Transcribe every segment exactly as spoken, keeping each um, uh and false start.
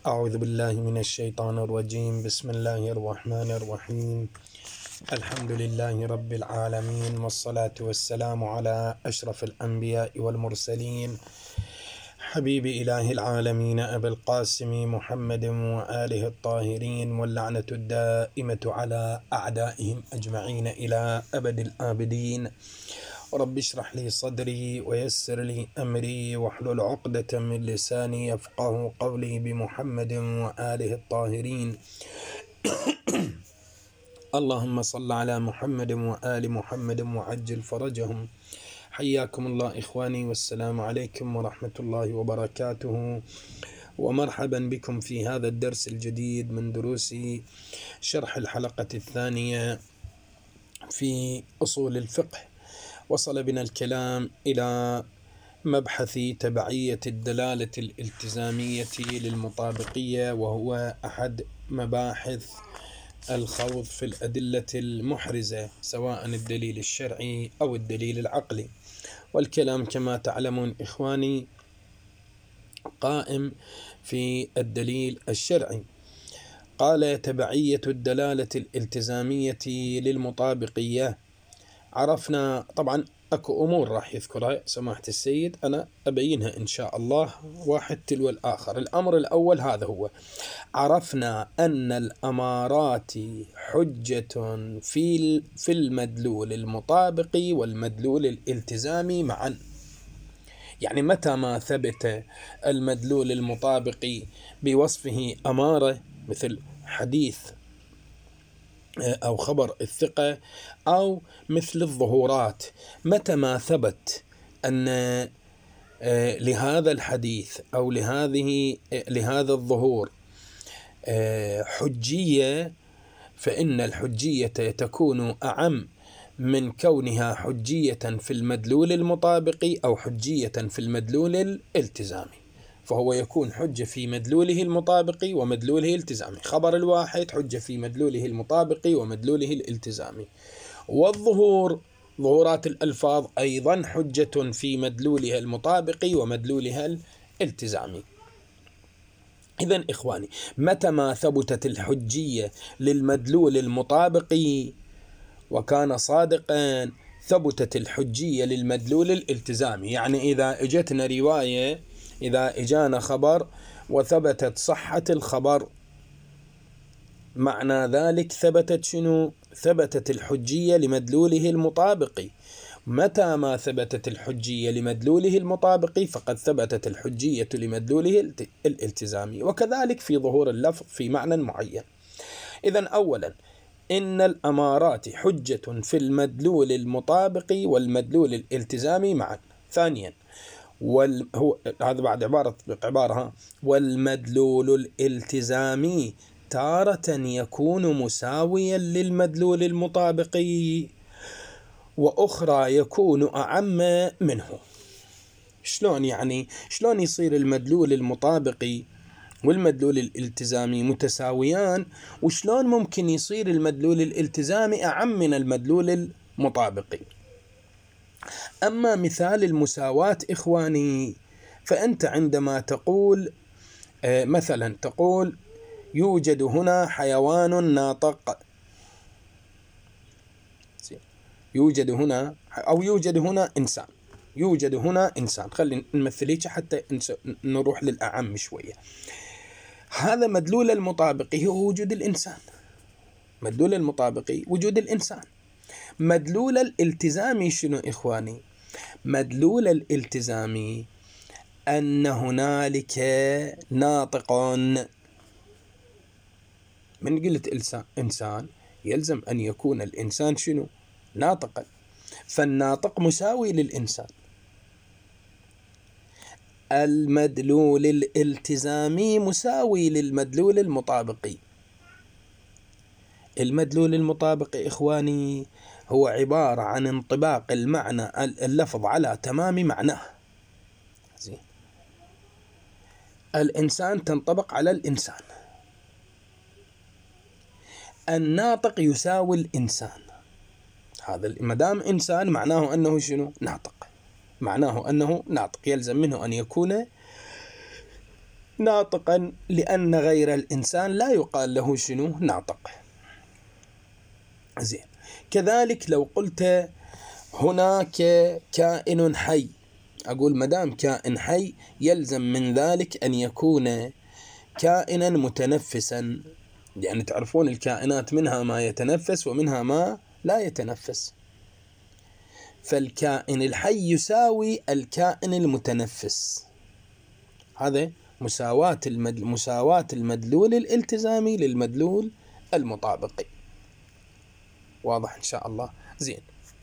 أعوذ بالله من الشيطان الرجيم. بسم الله الرحمن الرحيم. الحمد لله رب العالمين، والصلاة والسلام على أشرف الأنبياء والمرسلين، حبيب إله العالمين أبي القاسم محمد وآله الطاهرين، واللعنة الدائمة على أعدائهم أجمعين إلى أبد الآبدين. رب اشرح لي صدري ويسر لي أمري واحلل عقدة من لساني يفقه قولي، بمحمد وآله الطاهرين. اللهم صل على محمد وآل محمد وعجل فرجهم. حياكم الله إخواني، والسلام عليكم ورحمة الله وبركاته، ومرحبا بكم في هذا الدرس الجديد من دروس شرح الحلقة الثانية في أصول الفقه. وصل بنا الكلام إلى مبحث تبعية الدلالة الالتزامية للمطابقية، وهو أحد مباحث الخوض في الأدلة المحرزة، سواء الدليل الشرعي أو الدليل العقلي. والكلام كما تعلمون إخواني قائم في الدليل الشرعي. قال: تبعية الدلالة الالتزامية للمطابقية. عرفنا طبعا أكو أمور راح يذكرها سماحة السيد، أنا أبينها إن شاء الله واحد تلو الآخر. الأمر الأول هذا هو: عرفنا أن الأمارات حجة في في المدلول المطابقي والمدلول الالتزامي معا. يعني متى ما ثبت المدلول المطابقي بوصفه أمارة، مثل حديث أو خبر الثقة، أو مثل الظهورات، متى ما ثبت أن لهذا الحديث أو لهذه لهذا الظهور حجية، فإن الحجية تكون أعم من كونها حجية في المدلول المطابقي أو حجية في المدلول الالتزامي. فهو يكون حجة في مدلوله المطابقي ومدلوله الالتزامي. خبر الواحد حجة في مدلوله المطابقي ومدلوله الالتزامي. والظهور، ظهورات الألفاظ، أيضا حجة في مدلولها المطابقي ومدلولها الالتزامي. إذن إخواني، متى ما ثبتت الحجية للمدلول المطابقي وكان صادقا، ثبتت الحجية للمدلول الالتزامي. يعني إذا اجتنا رواية، إذا اجانا خبر وثبتت صحة الخبر، معنى ذلك ثبتت شنو؟ ثبتت الحجية لمدلوله المطابقي. متى ما ثبتت الحجية لمدلوله المطابقي فقد ثبتت الحجية لمدلوله الالتزامي. وكذلك في ظهور اللفظ في معنى معين. إذن أولا، إن الأمارات حجة في المدلول المطابقي والمدلول الالتزامي معا. ثانيا، وال... هو هذا بعد عبارة عبارة والمدلول الالتزامي تارة يكون مساويا للمدلول المطابقي، وأخرى يكون أعم منه. شلون يعني؟ شلون يصير المدلول المطابقي والمدلول الالتزامي متساويان، وشلون ممكن يصير المدلول الالتزامي أعم من المدلول المطابقي؟ أما مثال المساواة إخواني، فأنت عندما تقول مثلا تقول يوجد هنا حيوان ناطق، يوجد هنا أو يوجد هنا إنسان، يوجد هنا إنسان، خلينا نمثليك حتى نروح للأعم شوية. هذا مدلول المطابقي هو وجود الإنسان، مدلول المطابقي وجود الإنسان. مدلول الالتزامي شنو إخواني؟ مدلول الالتزامي أن هنالك ناطق. من قلت إنسان يلزم أن يكون الإنسان شنو؟ ناطقا. فالناطق مساوي للإنسان. المدلول الالتزامي مساوي للمدلول المطابقي. المدلول المطابقي إخواني هو عبارة عن انطباق المعنى اللفظ على تمام معناه. زين، الإنسان تنطبق على الإنسان. الناطق يساوي الإنسان. هذا مدام إنسان معناه أنه شنو؟ ناطق. معناه أنه ناطق، يلزم منه أن يكون ناطقا لأن غير الإنسان لا يقال له شنو ناطق. زين. كذلك لو قلت هناك كائن حي، أقول مدام كائن حي يلزم من ذلك أن يكون كائنا متنفسا، يعني تعرفون الكائنات منها ما يتنفس ومنها ما لا يتنفس، فالكائن الحي يساوي الكائن المتنفس. هذا مساواة المد... مساواة المدلول الالتزامي للمدلول المطابقي. واضح إن شاء الله؟ زين.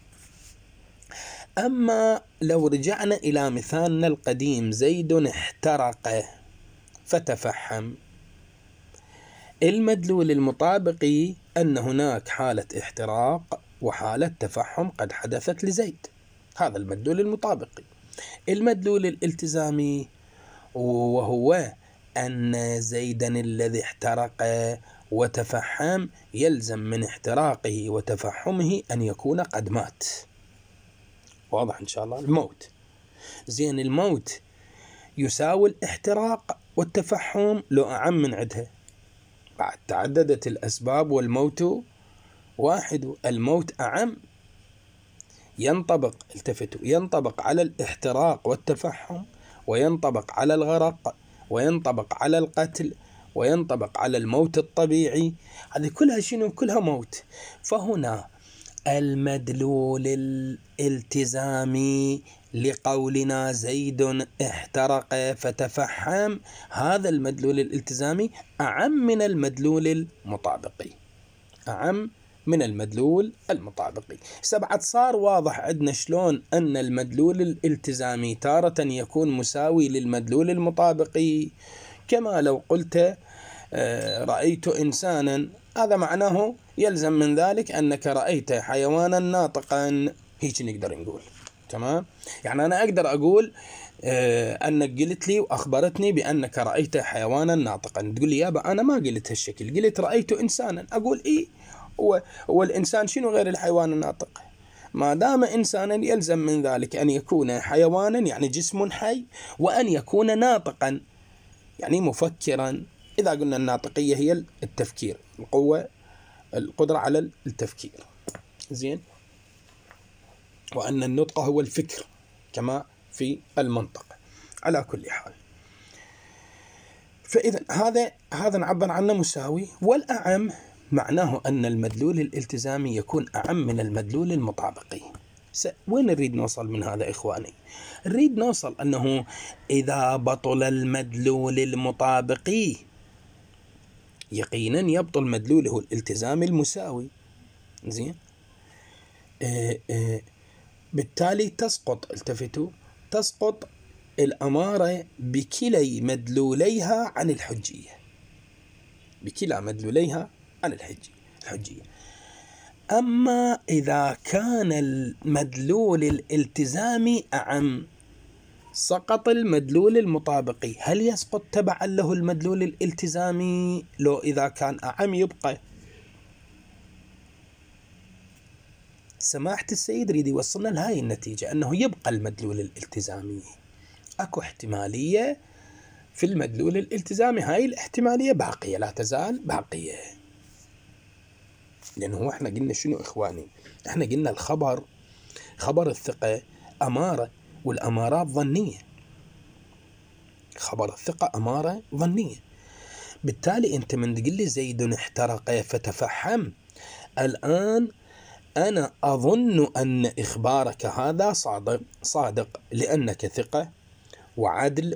أما لو رجعنا إلى مثالنا القديم، زيد احترق فتفحم، المدلول المطابقي أن هناك حالة احتراق وحالة تفحم قد حدثت لزيد، هذا المدلول المطابقي. المدلول الالتزامي وهو أن زيدا الذي احترق وتفحم يلزم من احتراقه وتفحمه أن يكون قد مات. واضح إن شاء الله؟ الموت. زين. الموت يساوي الاحتراق والتفحم لو أعم من عدها، بعد تعددت الأسباب والموت واحد. الموت أعم، ينطبق، التفتوا، ينطبق على الاحتراق والتفحم، وينطبق على الغرق، وينطبق على القتل، وينطبق على الموت الطبيعي. هذه كلها شنو؟ كلها موت. فهنا المدلول الالتزامي لقولنا زيد احترق فتفحم، هذا المدلول الالتزامي أعم من المدلول المطابقي، أعم من المدلول المطابقي. سبعة صار واضح عندنا شلون أن المدلول الالتزامي تارة يكون مساوي للمدلول المطابقي. كما لو قلت رأيت إنسانا، هذا معناه يلزم من ذلك أنك رأيت حيوانا ناطقا، هيك نقدر نقول. تمام؟ يعني أنا أقدر أقول أنك قلت لي وأخبرتني بأنك رأيت حيوانا ناطقا، تقول لي يابا أنا ما قلت هالشكل، قلت رأيت إنسانا، أقول إيه، والإنسان شنو غير الحيوان الناطق؟ ما دام إنسانا يلزم من ذلك أن يكون حيوانا يعني جسم حي، وأن يكون ناطقا يعني مفكرا. إذا قلنا الناطقية هي التفكير، القوة، القدرة على التفكير. زين. وأن النطق هو الفكر كما في المنطق. على كل حال، فإذا هذا هذا نعبر عنه مساوي. والأعم معناه أن المدلول الالتزامي يكون أعم من المدلول المطابقي. وين نريد نوصل من هذا إخواني؟ نريد نوصل أنه إذا بطل المدلول المطابقي يقينا يبطل مدلوله الالتزامي المساوي. زين. آه آه بالتالي تسقط، التفتوا، تسقط الأمارة بكلي مدلوليها عن الحجية، بكلا مدلوليها عن الحجية. أما إذا كان المدلول الالتزامي أعم سقط المدلول المطابقي. هل يسقط تبعا له المدلول الالتزامي لو إذا كان أعم يبقى؟ سماحة السيد ريد يوصلنا لهاي النتيجة، أنه يبقى المدلول الالتزامي. أكو احتمالية في المدلول الالتزامي، هاي الاحتمالية باقية، لا تزال باقية. لأنه احنا قلنا شنو إخواني؟ احنا قلنا الخبر، خبر الثقة أمارة، والأمارات ظنية. خبر الثقة أمارة ظنية. بالتالي أنت من تقول لي زيد احترق فتفحم، الآن أنا أظن أن إخبارك هذا صادق صادق لأنك ثقة وعدل،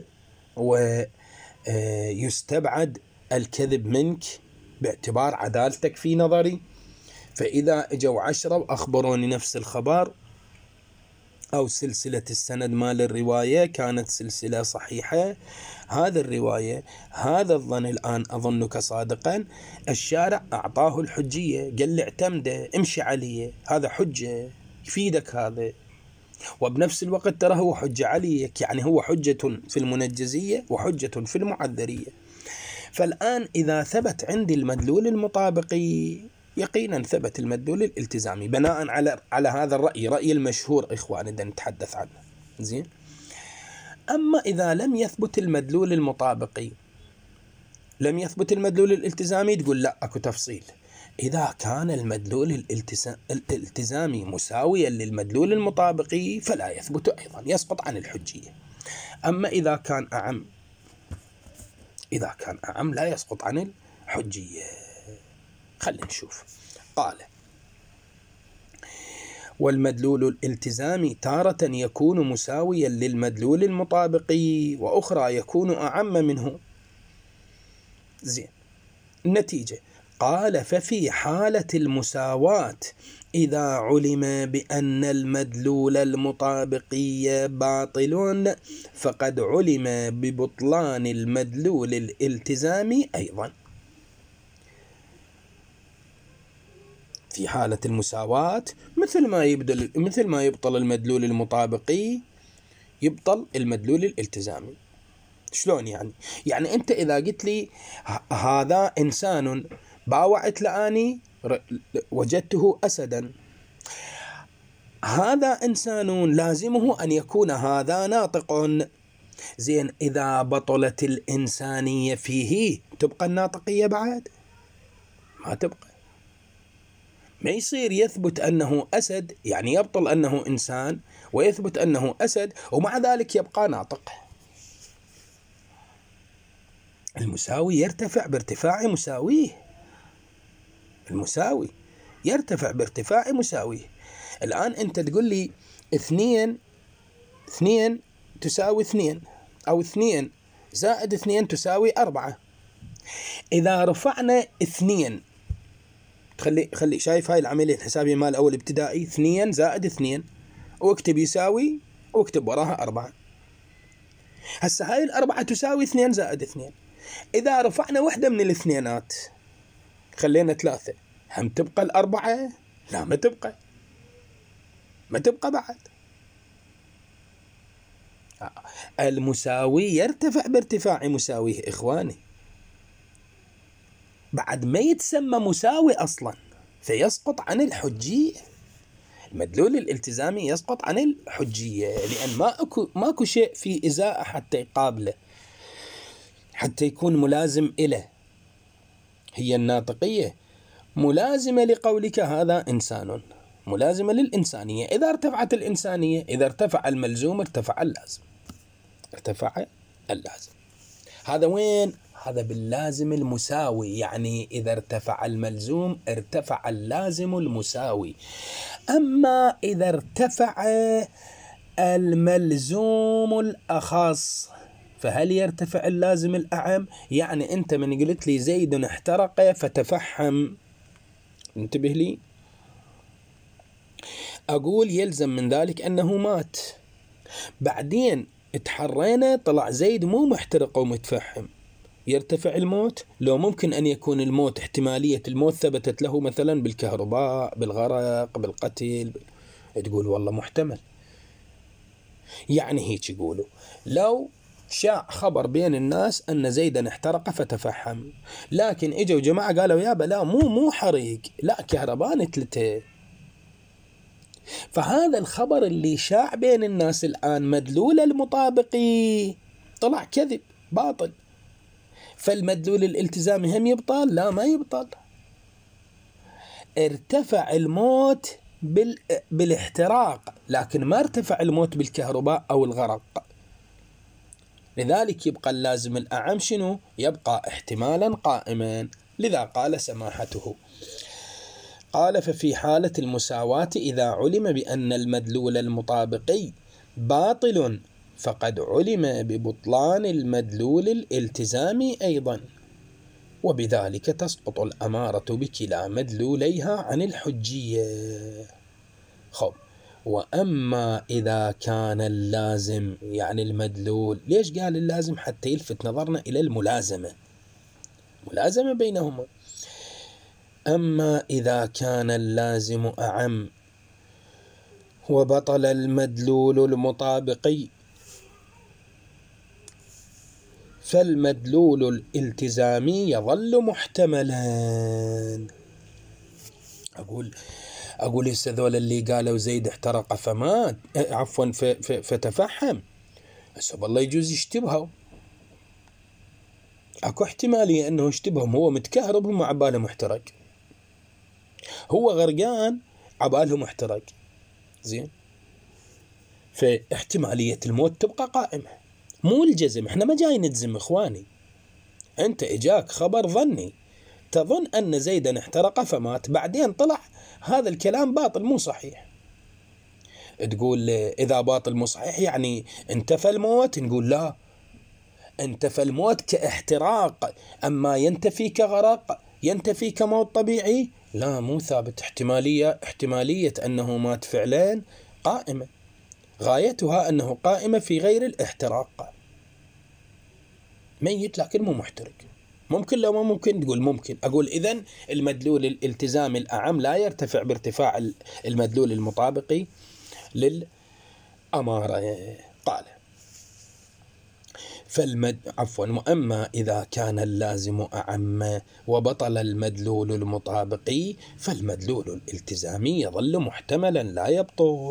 ويستبعد الكذب منك باعتبار عدالتك في نظري. فإذا اجوا عشرة وأخبروني نفس الخبر أو سلسلة السند مال الرواية كانت سلسلة صحيحة، هذا الرواية هذا الظن الآن أظنك صادقا، الشارع أعطاه الحجية، قال لي اعتمده، امشي عليه، هذا حجة يفيدك هذا. وبنفس الوقت ترى هو حجة عليك، يعني هو حجة في المنجزية وحجة في المعذرية. فالآن إذا ثبت عندي المدلول المطابقي يقينا ثبت المدلول الالتزامي بناء على على هذا الرأي، رأي المشهور إخواني بدنا نتحدث عنه. زين. أما إذا لم يثبت المدلول المطابقي لم يثبت المدلول الالتزامي، تقول لا أكو تفصيل. إذا كان المدلول الالتزامي مساويا للمدلول المطابقي فلا يثبت أيضا، يسقط عن الحجية. أما إذا كان أعم إذا كان أعم لا يسقط عن الحجية. خلينا نشوف. قال: والمدلول الالتزامي تارة يكون مساويا للمدلول المطابقي، وأخرى يكون أعم منه. زين، النتيجة قال: ففي حالة المساواة إذا علم بأن المدلول المطابقي باطل فقد علم ببطلان المدلول الالتزامي أيضا. في حالة المساواة مثل ما يبدل مثل ما يبطل المدلول المطابقي يبطل المدلول الالتزامي. شلون يعني؟ يعني أنت إذا قلت لي هذا إنسان باوعت لأني وجدته أسدا، هذا إنسان لازمه أن يكون هذا ناطق. زين، إذا بطلت الإنسانية فيه تبقى الناطقية بعد؟ ما تبقى. ما يصير يثبت أنه أسد، يعني يبطل أنه إنسان ويثبت أنه أسد ومع ذلك يبقى ناطق. المساوي يرتفع بارتفاع مساويه. المساوي يرتفع بارتفاع مساويه. الآن أنت تقول لي اثنين اثنين تساوي اثنين، أو اثنين زائد اثنين تساوي أربعة. إذا رفعنا اثنين، خلي خلي شايف هاي العملية الحسابية مال أول ابتدائي، اثنين زائد اثنين، واكتب يساوي واكتب وراها أربعة. هسه هاي الأربعة تساوي اثنين زائد اثنين. إذا رفعنا واحدة من الاثنينات خلينا ثلاثة، هم تبقى الأربعة؟ لا، ما تبقى ما تبقى بعد. المساوي يرتفع بارتفاع مساويه إخواني، بعد ما يتسمى مساوي أصلا فيسقط عن الحجية. المدلول الالتزامي يسقط عن الحجية لأن ما أكو ماكو شيء في إزاءة حتى يقابله، حتى يكون ملازم إله. هي الناطقية ملازمة لقولك هذا إنسان، ملازمة للإنسانية. إذا ارتفعت الإنسانية، إذا ارتفع الملزوم ارتفع اللازم، ارتفع اللازم. هذا وين؟ هذا باللازم المساوي، يعني إذا ارتفع الملزوم ارتفع اللازم المساوي. أما إذا ارتفع الملزوم الأخص فهل يرتفع اللازم الأعم؟ يعني أنت من قلت لي زيد احترق فتفحم، انتبه لي، أقول يلزم من ذلك أنه مات. بعدين اتحرينا طلع زيد مو محترق ومتفحم، يرتفع الموت؟ لو ممكن أن يكون الموت احتمالية الموت ثبتت له مثلا بالكهرباء، بالغرق، بالقتل، تقول والله محتمل. يعني هيك يقولوا لو شاع خبر بين الناس أن زيدا احترق فتفحم، لكن إجوا جماعة قالوا يابا لا مو مو حريق، لا كهرباء نتلته. فهذا الخبر اللي شاع بين الناس الآن مدلول المطابقي طلع كذب باطل، فالمدلول الالتزامي هم يبطل؟ لا، ما يبطل. ارتفع الموت بال... بالاحتراق، لكن ما ارتفع الموت بالكهرباء أو الغرق. لذلك يبقى اللازم الأعم شنو؟ يبقى احتمالا قائما. لذا قال سماحته، قال: ففي حالة المساواة إذا علم بأن المدلول المطابقي باطل فقد علم ببطلان المدلول الالتزامي أيضا، وبذلك تسقط الأمارة بكلا مدلوليها عن الحجية. خب، وأما إذا كان اللازم، يعني المدلول، ليش قال اللازم؟ حتى يلفت نظرنا إلى الملازمة، ملازمة بينهما. أما إذا كان اللازم أعم وبطل المدلول المطابقي فالمدلول الالتزامي يظل محتملا. أقول أقول هسه اللي قالوا زيد احترق فمات، عفوا فتفحم، هسه والله يجوز يشتبهوا، اكو احتمالية انه اشتبهم، هو متكهرب هم عباله محترق، هو غرقان عباله محترق، زين، فاحتمالية الموت تبقى قائمة، مو الجزم. احنا ما جاي نجزم اخواني، انت اجاك خبر ظني تظن ان زيدا احترق فمات، بعدين طلع هذا الكلام باطل مو صحيح، تقول اذا باطل مو صحيح يعني انتفى الموت، نقول لا، انتفى الموت كاحتراق، اما ينتفي كغرق، ينتفي كموت طبيعي، لا مو ثابت. احتمالية احتمالية انه مات فعلا قائمة، غايتها انه قائمة في غير الاحتراق، ميت لكن مو محترق. ممكن لو ما ممكن تقول ممكن. أقول إذن المدلول الالتزامي الأعم لا يرتفع بارتفاع المدلول المطابقي للأمارة. قال فالمد عفوا وأما إذا كان اللازم أعم وبطل المدلول المطابقي فالمدلول الالتزامي يظل محتملا لا يبطل.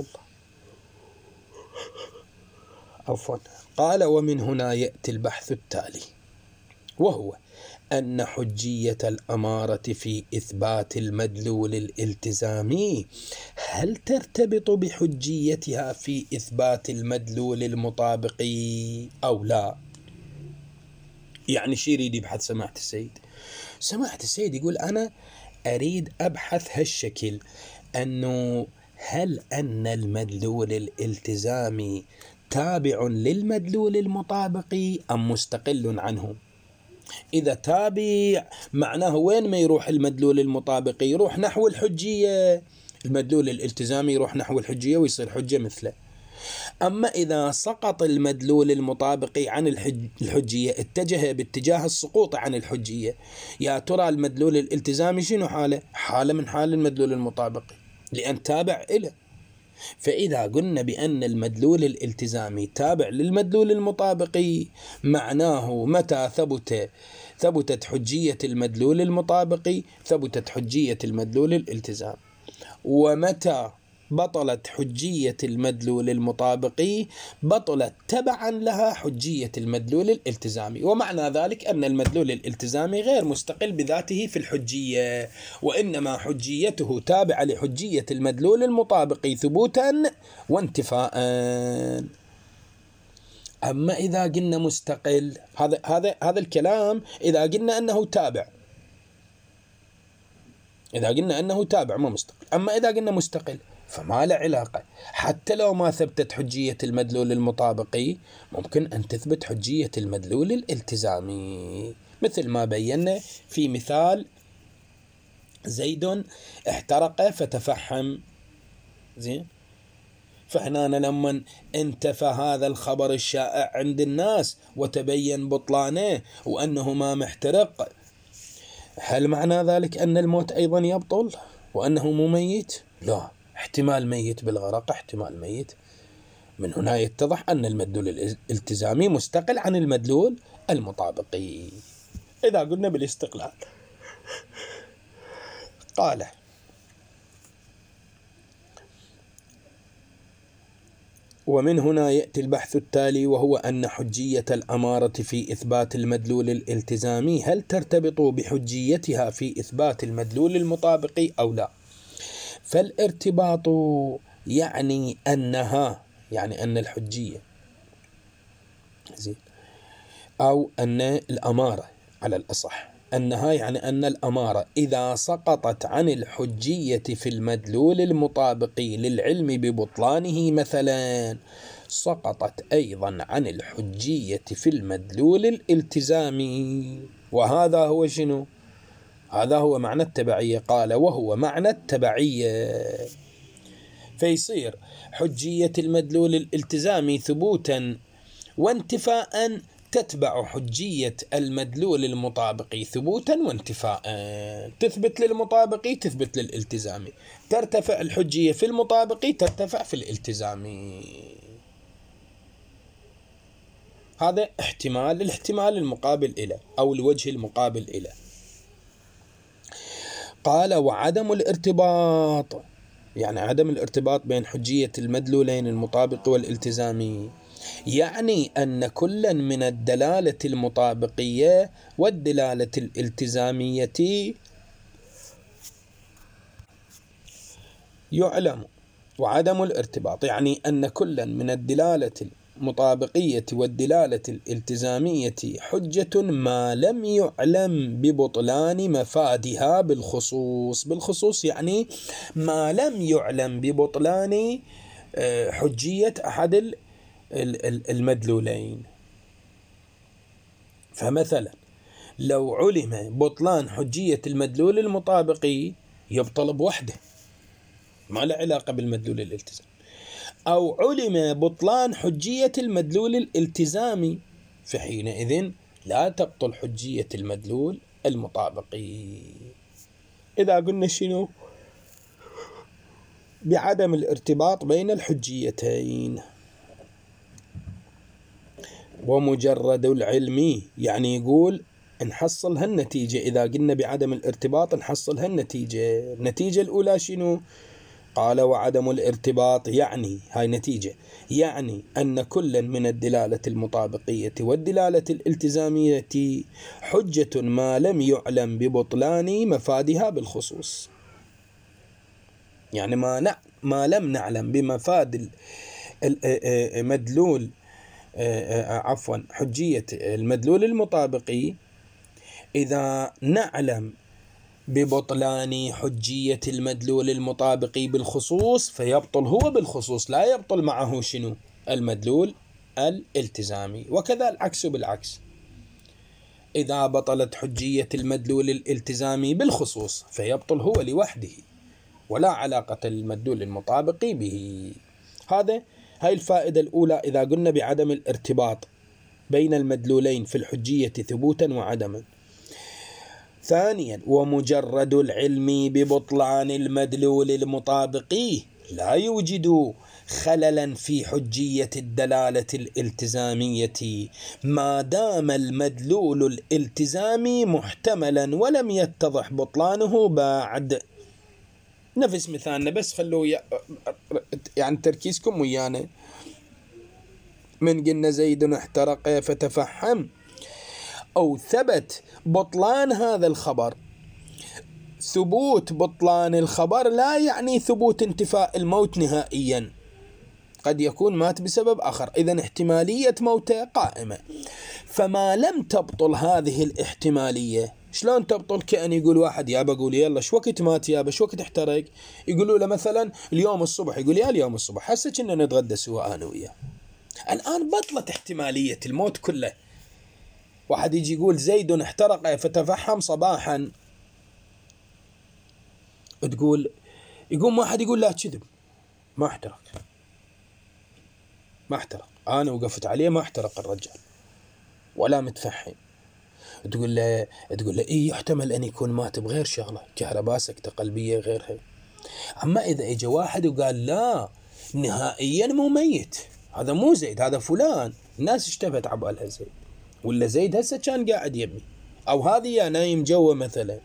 عفوا قال ومن هنا يأتي البحث التالي، وهو أن حجية الأمارة في إثبات المدلول الالتزامي هل ترتبط بحجيتها في إثبات المدلول المطابقي أو لا؟ يعني شي يريد يبحث سماحة السيد؟ سماحة السيد يقول أنا أريد أبحث هالشكل، أنه هل أن المدلول الالتزامي تابع للمدلول المطابقي أم مستقل عنه؟ إذا تابع معناه وين ما يروح المدلول المطابقي يروح نحو الحجية، المدلول الالتزامي يروح نحو الحجية ويصير حجة مثله. أما إذا سقط المدلول المطابقي عن الحجية اتجه باتجاه السقوط عن الحجية، يا ترى المدلول الالتزامي شنو حاله؟ حاله من حال المدلول المطابقي لأن تابع إله. فإذا قلنا بأن المدلول الالتزامي تابع للمدلول المطابقي معناه متى ثبت ثبتت حجية المدلول المطابقي ثبتت حجية المدلول الالتزامي، ومتى بطلت حجية المدلول المطابقي بطلت تبعا لها حجية المدلول الالتزامي. ومعنى ذلك أن المدلول الالتزامي غير مستقل بذاته في الحجية، وإنما حجيته تابعة لحجية المدلول المطابقي ثبوتا وانتفاء. أما إذا قلنا مستقل، هذا هذا هذا الكلام إذا قلنا أنه تابع، إذا قلنا أنه تابع ما مستقل. أما إذا قلنا مستقل فما له علاقة، حتى لو ما ثبتت حجية المدلول المطابقي ممكن أن تثبت حجية المدلول الالتزامي، مثل ما بينا في مثال زيد احترق فتفحم، زين، فهنا لما انتفى هذا الخبر الشائع عند الناس وتبين بطلانه وأنه ما محترق، هل معنى ذلك أن الموت أيضا يبطل وأنه مو ميت؟ لا، احتمال ميت بالغرق، احتمال ميت. من هنا يتضح أن المدلول الالتزامي مستقل عن المدلول المطابقي إذا قلنا بالاستقلال. قال ومن هنا يأتي البحث التالي، وهو أن حجية الأمارة في إثبات المدلول الالتزامي هل ترتبط بحجيتها في إثبات المدلول المطابقي أو لا؟ فالارتباط يعني أنها يعني أن الحجية زين أو أن الأمارة على الأصح أنها يعني أن الأمارة إذا سقطت عن الحجية في المدلول المطابقي للعلم ببطلانه مثلا سقطت أيضا عن الحجية في المدلول الالتزامي. وهذا هو شنو؟ هذا هو معنى التبعية. قال وهو معنى التبعية، فيصير حجية المدلول الالتزامي ثبوتا وانتفاء تتبع حجية المدلول المطابقي ثبوتا وانتفاء، تثبت للمطابقي تثبت للالتزامي، ترتفع الحجية في المطابقي ترتفع في الالتزامي. هذا احتمال، الاحتمال المقابل إليه أو الوجه المقابل إليه. قال وعدم الارتباط يعني عدم الارتباط بين حجية المدلولين المطابق والالتزامي يعني أن كلا من الدلالة المطابقية والدلالة الالتزامية يعلم، وعدم الارتباط يعني أن كلا من الدلالة المطابقية والدلالة الالتزامية حجة ما لم يعلم ببطلان مفادها بالخصوص. بالخصوص يعني ما لم يعلم ببطلان حجية أحد المدلولين. فمثلا لو علم بطلان حجية المدلول المطابقي يبطل بوحده، ما له علاقة بالمدلول الالتزامي. أو علم بطلان حجية المدلول الالتزامي، فحينئذ لا تبطل حجية المدلول المطابقي. إذا قلنا شنو؟ بعدم الارتباط بين الحجيتين. ومجرد العلم يعني يقول نحصل هالنتيجة. إذا قلنا بعدم الارتباط نحصل هالنتيجة. النتيجة الأولى شنو؟ قال وعدم الارتباط يعني هاي نتيجة، يعني أن كل من الدلالة المطابقية والدلالة الالتزامية حجة ما لم يعلم ببطلان مفادها بالخصوص. يعني ما, ن... ما لم نعلم بمفاد المدلول عفوا حجية المدلول المطابقي، إذا نعلم ببطلان حجية المدلول المطابقي بالخصوص فيبطل هو بالخصوص، لا يبطل معه شنو؟ المدلول الالتزامي. وكذا العكس بالعكس، إذا بطلت حجية المدلول الالتزامي بالخصوص فيبطل هو لوحده ولا علاقة المدلول المطابقي به. هذا هاي الفائدة الأولى إذا قلنا بعدم الارتباط بين المدلولين في الحجية ثبوتا وعدما. ثانيا ومجرد العلم ببطلان المدلول المطابقي لا يوجد خللا في حجية الدلالة الالتزامية ما دام المدلول الالتزامي محتملا ولم يتضح بطلانه بعد. نفس مثالنا بس خلوا يعني تركيزكم ويانا. من قلنا زيد احترق فتفحم، أو ثبت بطلان هذا الخبر. ثبوت بطلان الخبر لا يعني ثبوت انتفاء الموت نهائيا، قد يكون مات بسبب آخر، إذن احتمالية موته قائمة. فما لم تبطل هذه الاحتمالية، شلون تبطل؟ كأن يقول واحد يا بقول يلا شو وقت مات يا شو وقت احترق، يقولوا له مثلا اليوم الصبح، يقول يا اليوم الصبح حسه كنا نتغدى سوا أنا وياه. الآن بطلت احتمالية الموت كله. واحد يجي يقول زيد احترق فتفحم صباحا، تقول يقوم واحد يقول لا كذب، ما احترق ما احترق أنا وقفت عليه ما احترق الرجال ولا متفحم. تقول له تقول له إيه يحتمل أن يكون مات بغير شغلة، كهرباء سكتة قلبية غيرها. أما إذا إجا واحد وقال لا نهائيا مو ميت، هذا مو زيد هذا فلان، الناس اشتبهت عبالها زيد، ولا زيد هسه كان قاعد يبي، أو هذه يا نايم جوا مثلا.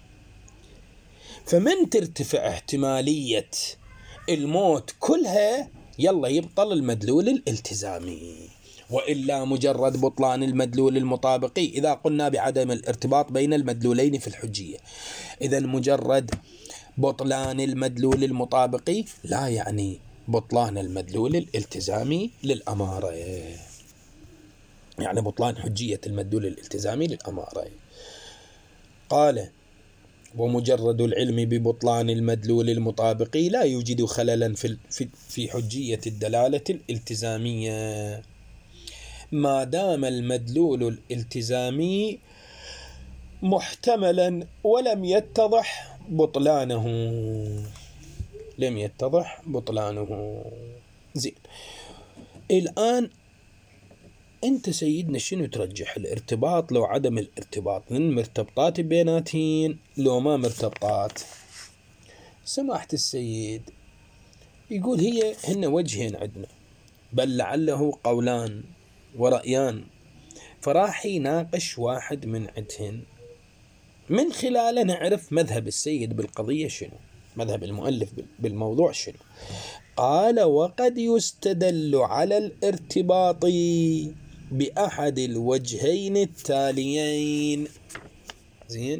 فمن ترتفع احتمالية الموت كلها يلا يبطل المدلول الالتزامي. وإلا مجرد بطلان المدلول المطابقي، إذا قلنا بعدم الارتباط بين المدلولين في الحجية، إذا مجرد بطلان المدلول المطابقي لا يعني بطلان المدلول الالتزامي للأمارة، يعني بطلان حجية المدلول الالتزامي للأمارة. قال ومجرد العلم ببطلان المدلول المطابقي لا يوجد خللا في في حجية الدلالة الالتزامية ما دام المدلول الالتزامي محتملا ولم يتضح بطلانه لم يتضح بطلانه. زين، الآن أنت سيدنا شنو ترجح؟ الارتباط لو عدم الارتباط؟ من مرتبطات بيناتين لو ما مرتبطات؟ سماحة السيد يقول هي هن وجهين عندنا، بل لعله قولان ورأيان، فراح يناقش واحد من عندهن من خلاله نعرف مذهب السيد بالقضية شنو، مذهب المؤلف بالموضوع شنو. قال وقد يستدل على الارتباط بأحد الوجهين التاليين. زين،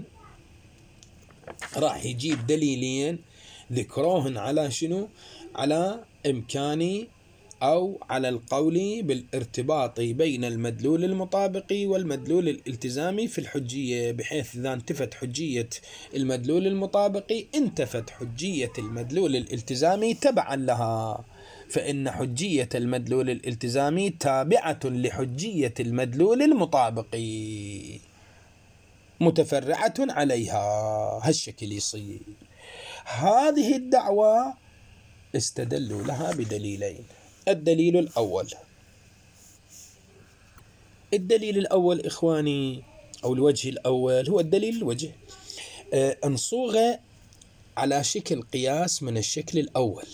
راح يجيب دليلين ذكروهن على شنو؟ على إمكان أو على القول بالارتباط بين المدلول المطابقي والمدلول الالتزامي في الحجية، بحيث إذا انتفت حجية المدلول المطابقي انتفت حجية المدلول الالتزامي تبعا لها، فإن حجية المدلول الالتزامي تابعة لحجية المدلول المطابقي متفرعة عليها. هالشكل يصير. هذه الدعوة استدلوا لها بدليلين. الدليل الأول الدليل الأول إخواني، أو الوجه الأول، هو الدليل الوجه أه انصوغ على شكل قياس من الشكل الأول.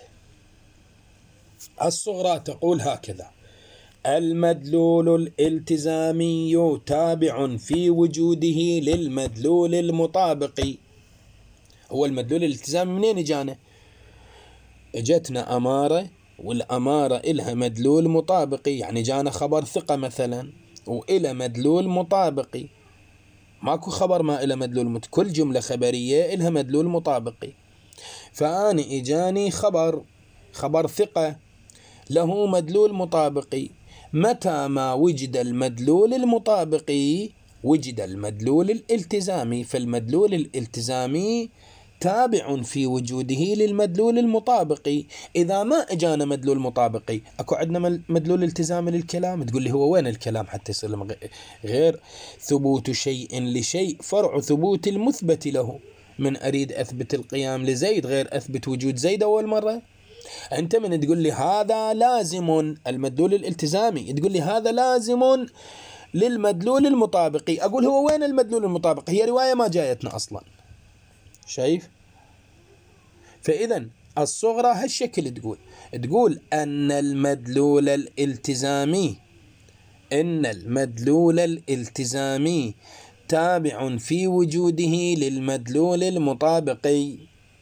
الصغرى تقول هكذا: المدلول الالتزامي تابع في وجوده للمدلول المطابقي. هو المدلول الالتزامي منين جانا؟ اجتنا أمارة، والأمارة إلها مدلول مطابقي، يعني جانا خبر ثقة مثلا وإلى مدلول مطابقي. ماكو خبر ما إلى مدلول مت... كل جملة خبرية إلها مدلول مطابقي. فأنا إجاني خبر خبر ثقة له مدلول مطابقي. متى ما وجد المدلول المطابقي وجد المدلول الالتزامي، فالمدلول الالتزامي تابع في وجوده للمدلول المطابقي. إذا ما إجانا مدلول مطابقي، أكو عندنا مدلول التزامي للكلام. تقول لي هو وين الكلام حتى يصير غير ثبوت شيء لشيء فرع ثبوت المثبت له. من أريد أثبت القيام لزيد غير أثبت وجود زيد أول مرة. أنت من تقول لي هذا لازم المدلول الالتزامي، تقول لي هذا لازم للمدلول المطابقي. أقول هو وين المدلول المطابقي؟ هي رواية ما جايتنا أصلا. شايف؟ فإذا الصغرى هالشكل تقول تقول أن المدلول الالتزامي إن المدلول الالتزامي تابع في وجوده للمدلول المطابقي.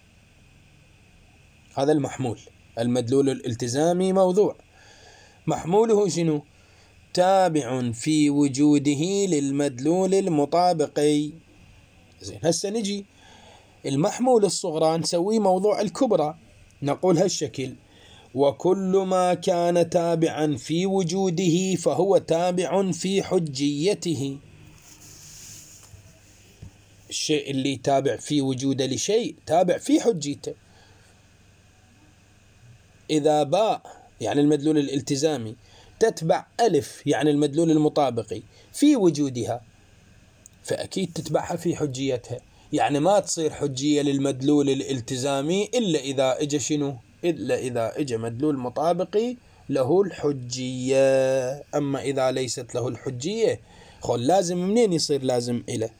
هذا المحمول. المدلول الالتزامي موضوع، محموله شنو؟ تابع في وجوده للمدلول المطابقي. زين، هسه نجي المحمول الصغرى نسويه موضوع الكبرى. نقول هالشكل: وكل ما كان تابعا في وجوده فهو تابع في حجيته. الشيء اللي تابع في وجوده لشيء تابع في حجيته. إذا باء يعني المدلول الالتزامي تتبع ألف يعني المدلول المطابقي في وجودها، فأكيد تتبعها في حجيتها. يعني ما تصير حجية للمدلول الالتزامي إلا إذا إجا شنو؟ إلا إذا إجا مدلول مطابقي له الحجية. أما إذا ليست له الحجية خل لازم منين يصير لازم إله؟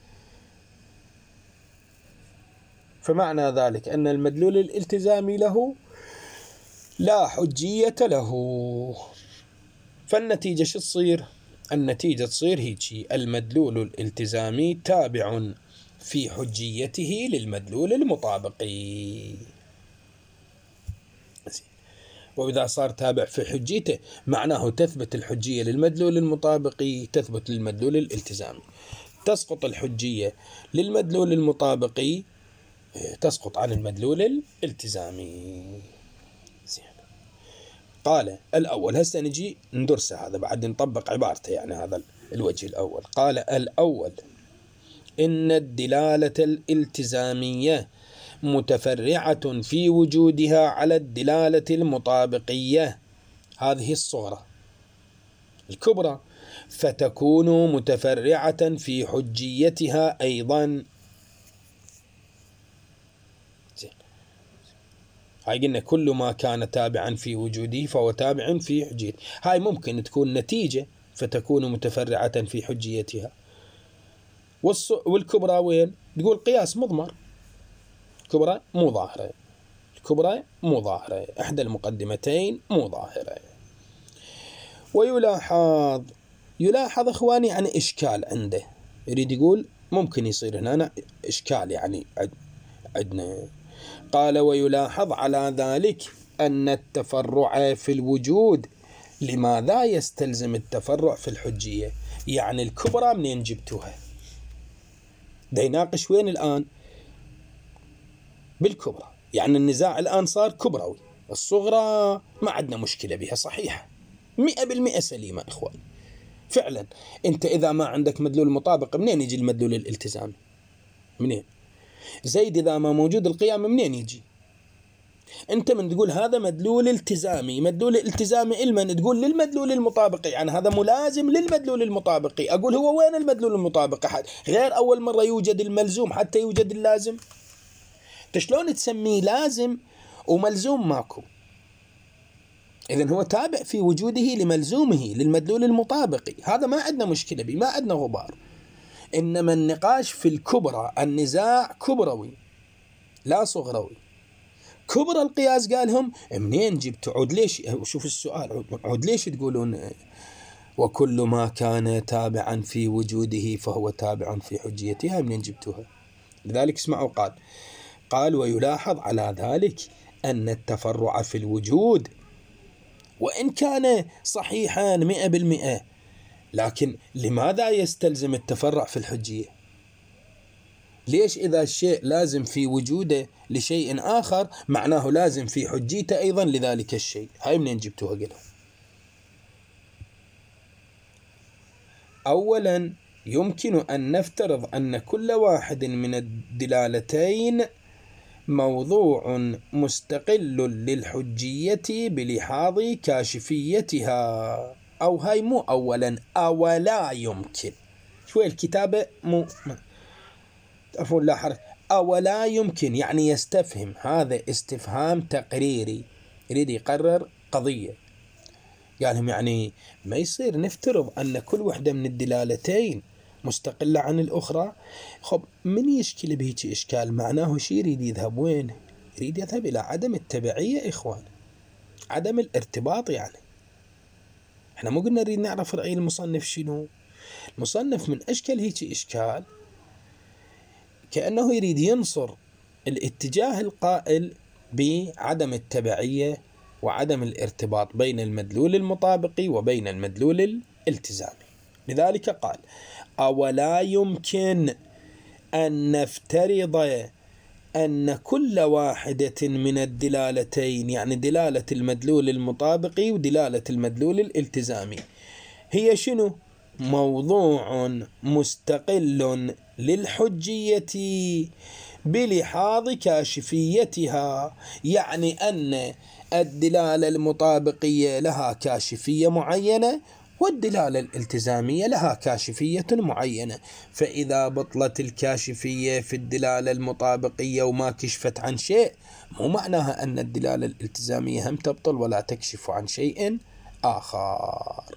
فمعنى ذلك أن المدلول الالتزامي له لا حجية له. فالنتيجة شو تصير؟ النتيجة تصير هيجي: المدلول الالتزامي تابع في حجيته للمدلول المطابقي. وإذا صار تابع في حجيته معناه تثبت الحجية للمدلول المطابقي، تثبت للمدلول الالتزامي. تسقط الحجية للمدلول المطابقي، تسقط عن المدلول الالتزامي. زين. قال الأول، هسه نجي ندرسه هذا بعد نطبق عبارته، يعني هذا الوجه الأول. قال الأول: إن الدلالة الالتزامية متفرعة في وجودها على الدلالة المطابقية، هذه الصورة الكبرى، فتكون متفرعة في حجيتها أيضا. هاي قلنا كل ما كان تابعا في وجوده فهو تابع في حجيته. هاي ممكن تكون نتيجة فتكون متفرعة في حجيتها. والكبرى وين؟ تقول قياس مضمر. الكبرى مو ظاهرة، الكبرى مو ظاهرة، إحدى المقدمتين مو ظاهرة. ويلاحظ يلاحظ إخواني يعني إشكال عنده، يريد يقول ممكن يصير هنا إشكال يعني عندنا. قال: ويلاحظ على ذلك أن التفرع في الوجود لماذا يستلزم التفرع في الحجية؟ يعني الكبرى منين جبتوها؟ دا يناقش وين الآن؟ بالكبرى. يعني النزاع الآن صار كبروي، الصغرى ما عندنا مشكلة بها، صحيحة مئة بالمئة سليمة إخوان. فعلا أنت إذا ما عندك مدلول مطابق منين يجي المدلول الالتزامي؟ منين؟ زيد إذا ما موجود القيام منين يجي؟ أنت من تقول هذا مدلول التزامي، مدلول التزامي إلمن تقول للمدلول المطابقي، يعني هذا ملازم للمدلول المطابقي. أقول هو وين المدلول المطابقي؟ غير أول مرة يوجد الملزوم حتى يوجد اللازم. شلون تسميه لازم وملزوم ماكو؟ إذن هو تابع في وجوده لملزومه للمدلول المطابقي، هذا ما عندنا مشكلة به، ما عندنا غبار. إنما النقاش في الكبرى، النزاع كبروي لا صغروي. كبرى القياس قالهم منين جبتوا؟ عود ليش؟ شوف السؤال، عود ليش تقولون وكل ما كان تابعا في وجوده فهو تابع في حجيتها؟ منين جبتوها؟ لذلك اسمعوا قال قال ويلاحظ على ذلك أن التفرع في الوجود وإن كان صحيحا مئة بالمئة، لكن لماذا يستلزم التفرع في الحجية؟ ليش إذا الشيء لازم في وجوده لشيء آخر معناه لازم في حجيته أيضا لذلك الشيء؟ هاي منين جبتوها؟ قلها أولا يمكن أن نفترض أن كل واحد من الدلالتين موضوع مستقل للحجية بلحاظ كاشفيتها. أو هاي مو أولا، أولا يمكن، شوي الكتابة مو تعرفون لا حرف، أولا يمكن يعني يستفهم، هذا استفهام تقريري يريد يقرر قضية. قالهم يعني ما يصير نفترض أن كل واحدة من الدلالتين مستقلة عن الأخرى. خب من يشكل بهيك إشكال؟ معناه شيء يريد يذهب وين؟ يريد يذهب إلى عدم التبعية إخوان، عدم الارتباط. يعني احنا مو قلنا نريد نعرف رأي المصنف شنو؟ المصنف من أشكل هيك إشكال كأنه يريد ينصر الاتجاه القائل بعدم التبعية وعدم الارتباط بين المدلول المطابقي وبين المدلول الالتزامي. لذلك قال أولا يمكن أن نفترض أن كل واحدة من الدلالتين، يعني دلالة المدلول المطابقي ودلالة المدلول الالتزامي، هي شنو؟ موضوع مستقل للحجية بلحاظ كاشفيتها. يعني أن الدلالة المطابقية لها كاشفية معينة والدلالة الالتزامية لها كاشفية معينة، فإذا بطلت الكاشفية في الدلالة المطابقية وما كشفت عن شيء مو معناها أن الدلالة الالتزامية هم تبطل ولا تكشف عن شيء آخر.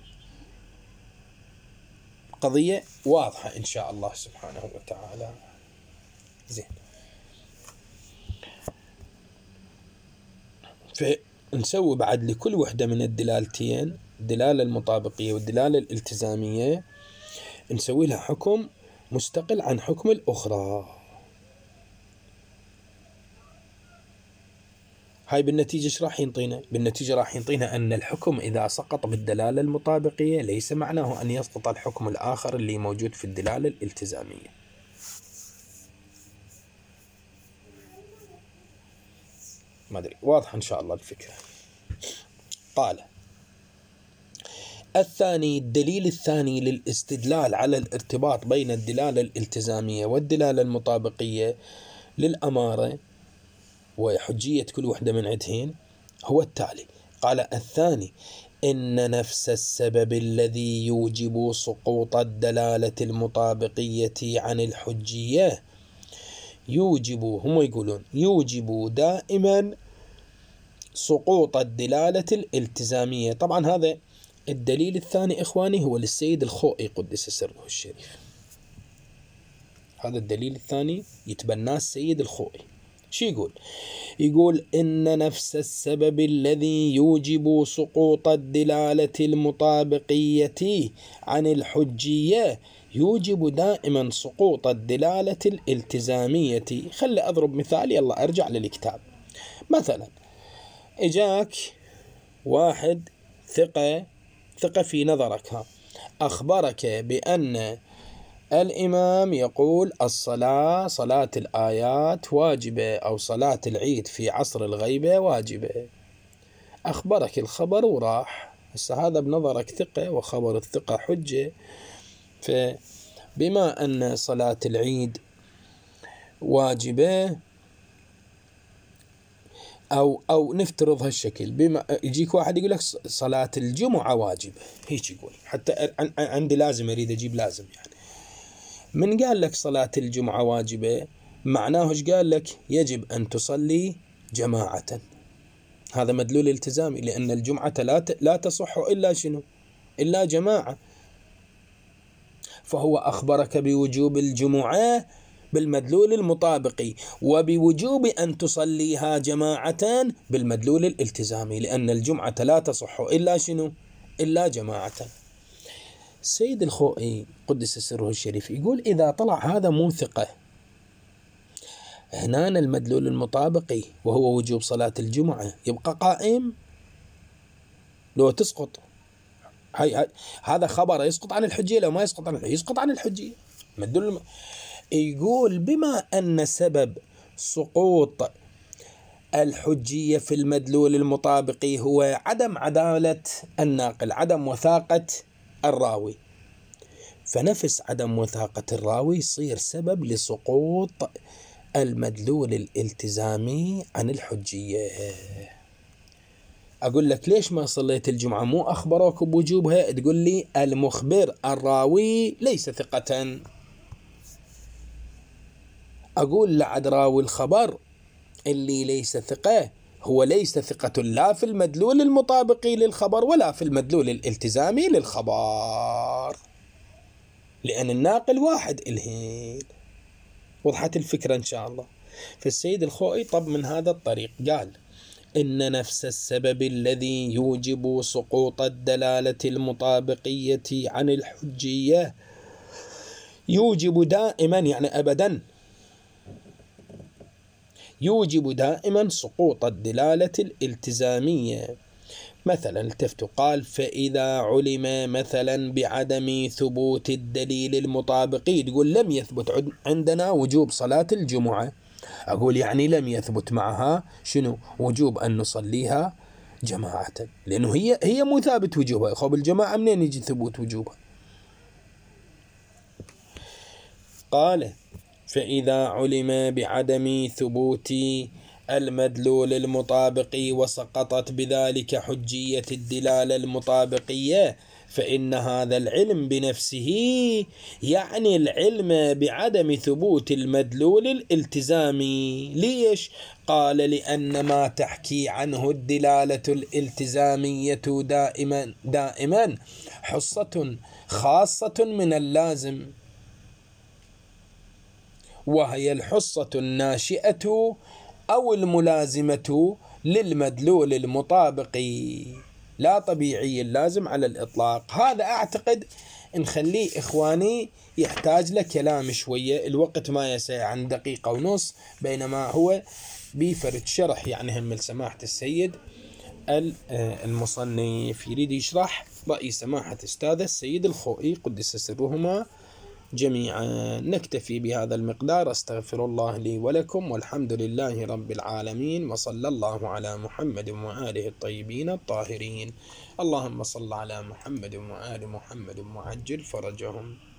قضية واضحة إن شاء الله سبحانه وتعالى. زين، فنسوي بعد لكل وحدة من الدلالتين، الدلالة المطابقية والدلالة الالتزامية، نسوي لها حكم مستقل عن حكم الأخرى. هاي بالنتيجة ايش راح ينطينا؟ بالنتيجة راح ينطينا أن الحكم إذا سقط بالدلالة المطابقية ليس معناه أن يسقط الحكم الآخر اللي موجود في الدلالة الالتزامية. ما أدري واضح إن شاء الله الفكرة. قال الثاني، الدليل الثاني للاستدلال على الارتباط بين الدلالة الالتزامية والدلالة المطابقية للأمارة وحجية كل وحدة من عدهن هو التالي. قال الثاني إن نفس السبب الذي يوجب سقوط الدلالة المطابقية عن الحجية يوجب، هم يقولون يوجب دائما سقوط الدلالة الالتزامية. طبعا هذا الدليل الثاني إخواني هو للسيد الخوئي قدس سره الشريف. هذا الدليل الثاني يتبناه السيد الخوئي. شو يقول؟ يقول إن نفس السبب الذي يوجب سقوط الدلالة المطابقية عن الحجية يوجب دائما سقوط الدلالة الالتزامية. خلي أضرب مثال، يلا أرجع للكتاب. مثلا إجاك واحد ثقة ثقة في نظرك، ها أخبرك بأن الإمام يقول الصلاة صلاة الآيات واجبة، أو صلاة العيد في عصر الغيبة واجبة، أخبرك الخبر وراح. هسه هذا بنظرك ثقة، وخبر الثقة حجة. فبما أن صلاة العيد واجبة، أو أو نفترض هالشكل، بما يجيك واحد يقول لك صلاة الجمعة واجبة، هيك يقول، حتى عندي لازم أريد أجيب لازم يعني. من قال لك صلاة الجمعة واجبة معناه ايش قال لك؟ يجب أن تصلي جماعة. هذا مدلول التزامي، لأن الجمعة لا لا تصح إلا شنو؟ إلا جماعة. فهو أخبرك بوجوب الجمعة بالمدلول المطابقي، وبوجوب أن تصليها جماعة بالمدلول الالتزامي، لأن الجمعة لا تصح إلا شنو؟ إلا جماعة. السيد الخوئي قدس سره الشريف يقول إذا طلع هذا مو ثقة، هنا المدلول المطابقي وهو وجوب صلاة الجمعة يبقى قائم، لو تسقط هاي هاي هذا خبر يسقط عن الحجية، لو ما يسقط عن الحجية يسقط عن الحجية. مدلول الم... يقول بما أن سبب سقوط الحجية في المدلول المطابقي هو عدم عدالة الناقل، عدم وثاقة الراوي، فنفس عدم وثاقة الراوي يصير سبب لسقوط المدلول الالتزامي عن الحجية. أقول لك ليش ما صليت الجمعة؟ مو أخبروك بوجوبها؟ تقول لي المخبر الراوي ليس ثقة. أقول لعد راوي الخبر اللي ليس ثقة هو ليس ثقة لا في المدلول المطابقي للخبر ولا في المدلول الالتزامي للخبر، لأن الناقل واحد الهين. وضحت الفكرة إن شاء الله. فالسيد الخوئي طب من هذا الطريق قال إن نفس السبب الذي يوجب سقوط الدلالة المطابقية عن الحجية يوجب دائما، يعني أبدا، يوجب دائما سقوط الدلالة الالتزامية. مثلا التفتوا قال فإذا علم مثلا بعدم ثبوت الدليل المطابقي، تقول لم يثبت عندنا وجوب صلاة الجمعة، أقول يعني لم يثبت معها شنو؟ وجوب أن نصليها جماعة، لأنه هي هي مو ثابت وجوبها. خب الجماعة منين يجي ثبوت وجوبها؟ قال فإذا علم بعدم ثبوت المدلول المطابقي وسقطت بذلك حجية الدلالة المطابقية، فإن هذا العلم بنفسه يعني العلم بعدم ثبوت المدلول الالتزامي. ليش؟ قال لأن ما تحكي عنه الدلالة الالتزامية دائما دائما حصة خاصة من اللازم، وهي الحصة الناشئة أو الملازمة للمدلول المطابقي، لا طبيعي اللازم على الإطلاق. هذا أعتقد نخليه إخواني يحتاج له كلام شوية، الوقت ما يسع عن دقيقة ونص، بينما هو بيفرد شرح يعني هم سماحة السيد المصنف يريد يشرح رأي سماحة أستاذ السيد الخوئي قدس سرهما جميعا. نكتفي بهذا المقدار. استغفر الله لي ولكم، والحمد لله رب العالمين، وصلى الله على محمد وآله الطيبين الطاهرين. اللهم صل على محمد وآل محمد وعجل فرجهم.